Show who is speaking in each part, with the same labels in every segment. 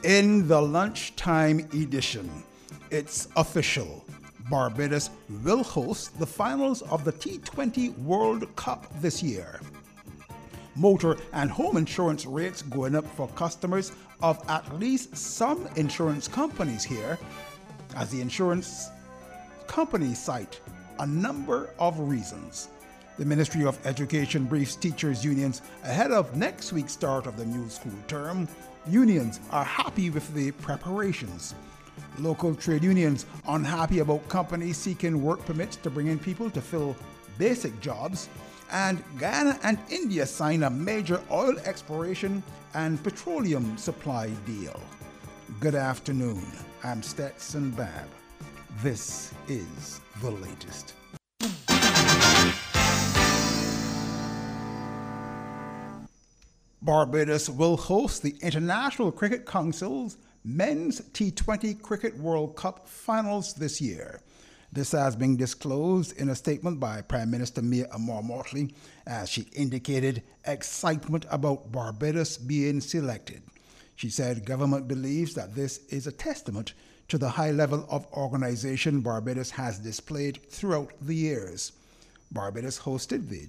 Speaker 1: In the lunchtime edition, it's official. Barbados will host the finals of the T20 World Cup this year. Motor and home insurance rates going up for customers of at least some insurance companies here, as the insurance companies cite a number of reasons. The Ministry of Education briefs teachers' unions ahead of next week's start of the new school term. Unions are happy with the preparations. Local trade unions unhappy about companies seeking work permits to bring in people to fill basic jobs. And Guyana and India sign a major oil exploration and petroleum supply deal. Good afternoon. I'm Stetson Babb. This is the latest. Barbados will host the International Cricket Council's Men's T20 Cricket World Cup finals this year. This has been disclosed in a statement by Prime Minister Mia Amor-Motley as she indicated excitement about Barbados being selected. She said government believes that this is a testament to the high level of organization Barbados has displayed throughout the years. Barbados hosted the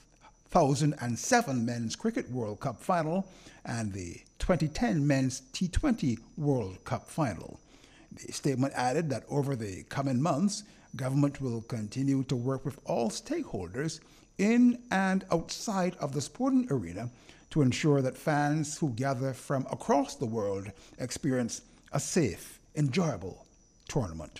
Speaker 1: 2007 Men's Cricket World Cup final and the 2010 Men's T20 World Cup final. The statement added that over the coming months, government will continue to work with all stakeholders in and outside of the sporting arena to ensure that fans who gather from across the world experience a safe, enjoyable tournament.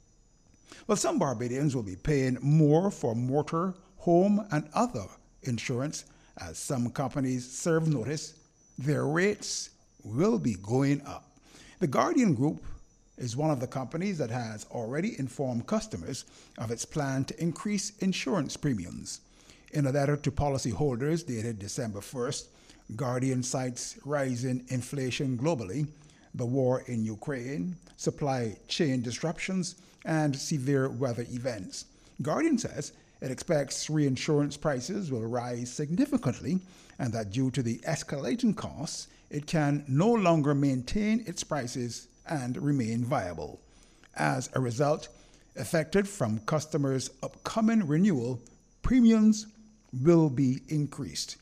Speaker 1: Well, some Barbadians will be paying more for motor, home, and other insurance as some companies serve notice their rates will be going up. The Guardian Group is one of the companies that has already informed customers of its plan to increase insurance premiums. In a letter to policyholders dated December 1st, Guardian cites rising inflation globally, the war in Ukraine, supply chain disruptions, and severe weather events. Guardian says it expects reinsurance prices will rise significantly and that due to the escalating costs, it can no longer maintain its prices and remain viable. As a result, effective from customers' upcoming renewal, premiums will be increased.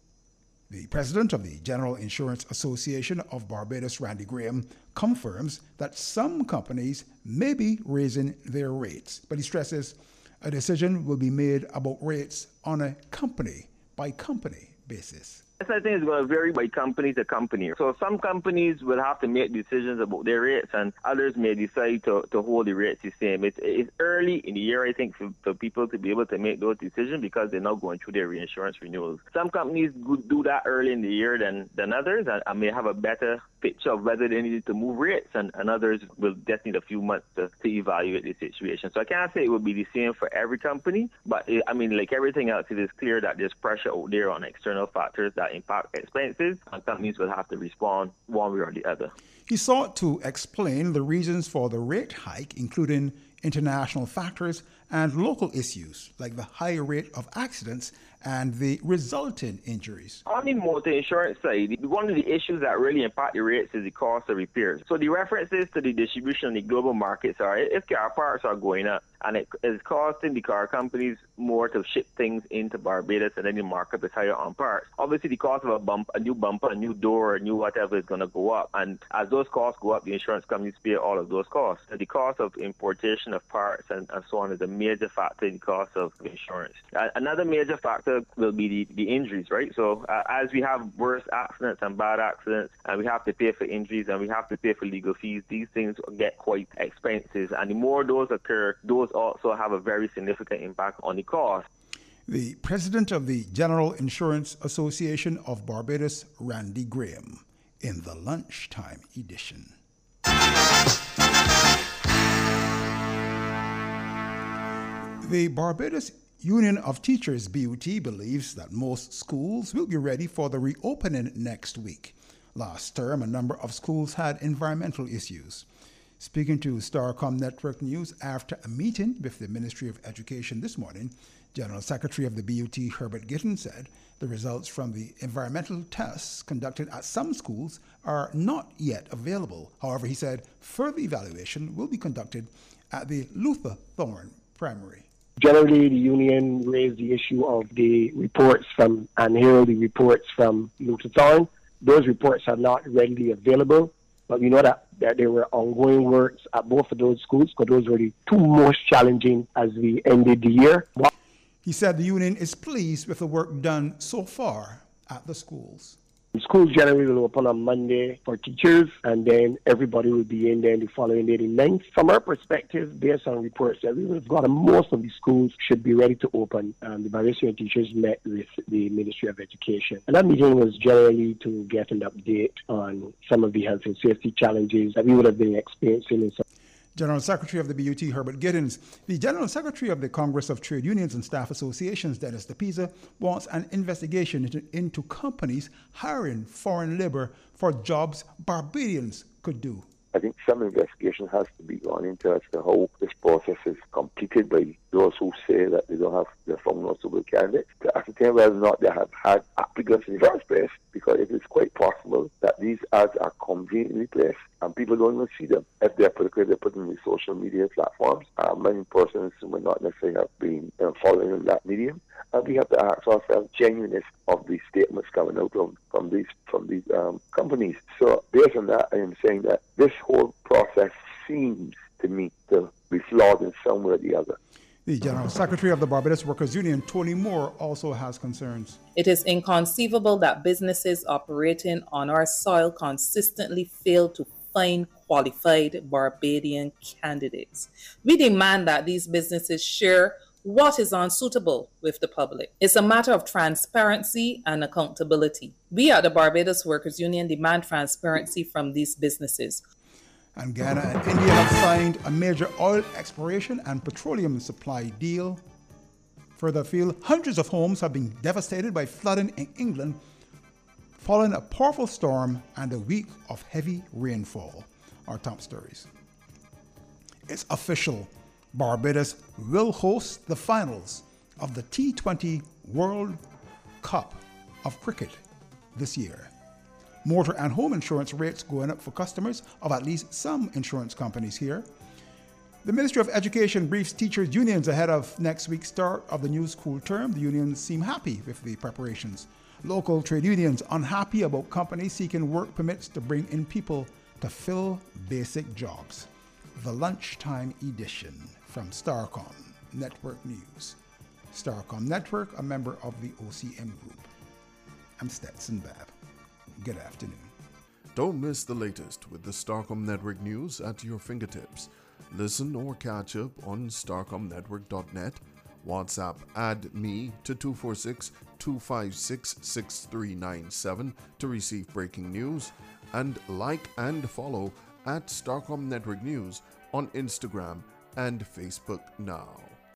Speaker 1: The president of the General Insurance Association of Barbados, Randy Graham, confirms that some companies may be raising their rates, but he stresses a decision will be made about rates on a company-by-company basis.
Speaker 2: I think it's going to vary by company to company. So some companies will have to make decisions about their rates and others may decide to hold the rates the same. It's early in the year, I think, for people to be able to make those decisions because they're not going through their reinsurance renewals. Some companies do that early in the year than others and may have a better picture of whether they need to move rates and others will just need a few months to evaluate the situation. So I can't say it will be the same for every company, but like everything else, it is clear that there's pressure out there on external factors that impact expenses, and companies will have to respond one way or the other.
Speaker 1: He sought to explain the reasons for the rate hike, including international factors and local issues like the high rate of accidents and the resulting injuries.
Speaker 2: On the motor insurance side, one of the issues that really impact the rates is the cost of repairs. So the references to the distribution in the global markets are if car parts are going up and it is costing the car companies more to ship things into Barbados and then the markup is higher on parts. Obviously, the cost of a new bumper, a new door, a new whatever is going to go up. And as those costs go up, the insurance companies pay all of those costs. So the cost of importation of parts and so on is a major factor in the cost of insurance. Another major factor will be the injuries, right? So as we have worse accidents and bad accidents, and we have to pay for injuries and we have to pay for legal fees, these things get quite expensive. And the more those occur, those also have a very significant impact on the cost.
Speaker 1: The president of the General Insurance Association of Barbados, Randy Graham, in the lunchtime edition. The Barbados Union of Teachers, BUT, believes that most schools will be ready for the reopening next week. Last term, a number of schools had environmental issues. Speaking to Starcom Network News after a meeting with the Ministry of Education this morning, General Secretary of the BUT, Herbert Gittins, said the results from the environmental tests conducted at some schools are not yet available. However, he said further evaluation will be conducted at the Luther Thorne Primary.
Speaker 3: Generally, the union raised the issue of the reports from and here the reports from Luther Thorne. Those reports are not readily available, but we know that there were ongoing works at both of those schools because those were the two most challenging as we ended the year.
Speaker 1: He said the union is pleased with the work done so far at the schools.
Speaker 3: Schools generally will open on Monday for teachers, and then everybody will be in there the following day, the 9th. From our perspective, based on reports that we have got, most of the schools should be ready to open. The Barbados Union teachers met with the Ministry of Education. And that meeting was generally to get an update on some of the health and safety challenges that we would have been experiencing in some.
Speaker 1: General Secretary of the BUT, Herbert Gittins. The General Secretary of the Congress of Trade Unions and Staff Associations, Dennis DePisa, wants an investigation into companies hiring foreign labor for jobs Barbadians could do.
Speaker 4: I think some investigation has to be gone into as to how this process is completed by those who say that they don't have the found no suitable candidates to ascertain whether or not they have had applicants in the first place, because it is quite possible that these ads are conveniently placed and people don't even see them if they're particularly put in the social media platforms. Many persons may not necessarily have been following in that medium. And we have to ask ourselves genuineness of these statements coming out from these companies. So based on that, I am saying that this whole process seems to me to be flawed in some way or the other.
Speaker 1: The General Secretary of the Barbados Workers Union, Tony Moore, also has concerns.
Speaker 5: It is inconceivable that businesses operating on our soil consistently fail to find qualified Barbadian candidates. We demand that these businesses share what is unsuitable with the public. It's a matter of transparency and accountability. We at the Barbados Workers Union demand transparency from these businesses.
Speaker 1: And Ghana and India have signed a major oil exploration and petroleum supply deal. Further afield, hundreds of homes have been devastated by flooding in England following a powerful storm and a week of heavy rainfall. Our top stories. It's official. Barbados will host the finals of the T20 World Cup of cricket this year. Motor and home insurance rates going up for customers of at least some insurance companies here. The Ministry of Education briefs teachers' unions ahead of next week's start of the new school term. The unions seem happy with the preparations. Local trade unions unhappy about companies seeking work permits to bring in people to fill basic jobs. The lunchtime edition from Starcom Network News. Starcom Network, a member of the OCM Group. I'm Stetson Babb. Good afternoon.
Speaker 6: Don't miss the latest with the Starcom Network News at your fingertips. Listen or catch up on starcomnetwork.net. WhatsApp add me to 246-256-6397 to receive breaking news. And like and follow at Starcom Network News on Instagram and Facebook now.